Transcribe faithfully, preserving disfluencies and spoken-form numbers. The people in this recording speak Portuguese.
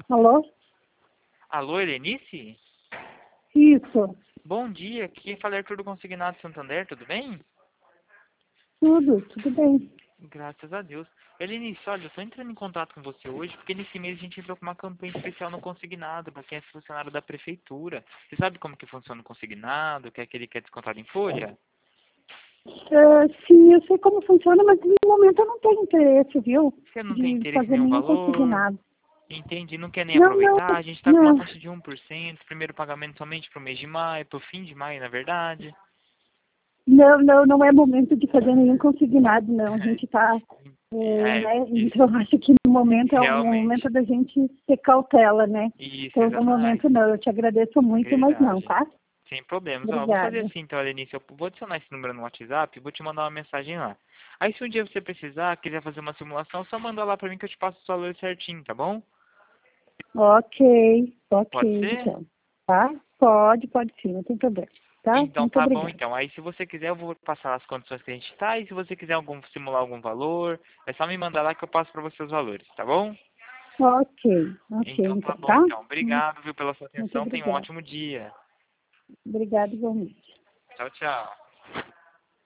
Alô? Alô, Helenice? Isso. Bom dia, aqui quem fala é Arthur do Consignado Santander, tudo bem? Tudo, tudo bem. Graças a Deus. Helenice, olha, eu tô entrando em contato com você hoje porque nesse mês a gente entrou com uma campanha especial no Consignado para quem é funcionário da prefeitura. Você sabe como que funciona o Consignado, o que é que ele quer descontado em folha? Ah, sim, eu sei como funciona, mas no momento eu não tenho interesse, viu? Você não tem De interesse em fazer nenhum nenhum valor? consignado. Entendi, não quer nem Não, não, aproveitar? A gente tá com uma não. taxa de um por cento, primeiro pagamento somente pro mês de maio, pro fim de maio, na verdade. Não, não, não é momento de fazer nenhum consignado, não. A gente está, É, né? isso, Então acho que no momento é o realmente. momento da gente ter cautela, né? Isso, Então no momento exatamente. não. Eu te agradeço muito, mas não, Verdade. tá? Sem problemas. Ó, eu vou fazer Obrigada. assim, então, Alenice. Eu vou adicionar esse número no WhatsApp e vou te mandar uma mensagem lá. Aí, se um dia você precisar, quiser fazer uma simulação, só manda lá pra mim que eu te passo o valor certinho, tá bom? Ok, ok, Pode ser? então. Tá? Pode, pode sim, não tem problema. Tá? Então, Muito tá bom, obrigada. então. Aí, se você quiser, eu vou passar as condições que a gente tá. E se você quiser algum, simular algum valor, é só me mandar lá que eu passo pra você os valores, tá bom? Ok, ok, Então, tá então, bom, tá? então. Muito, Obrigado, viu, pela sua muito atenção. Tenha um obrigada. ótimo dia. Obrigada igualmente. Tchau, tchau.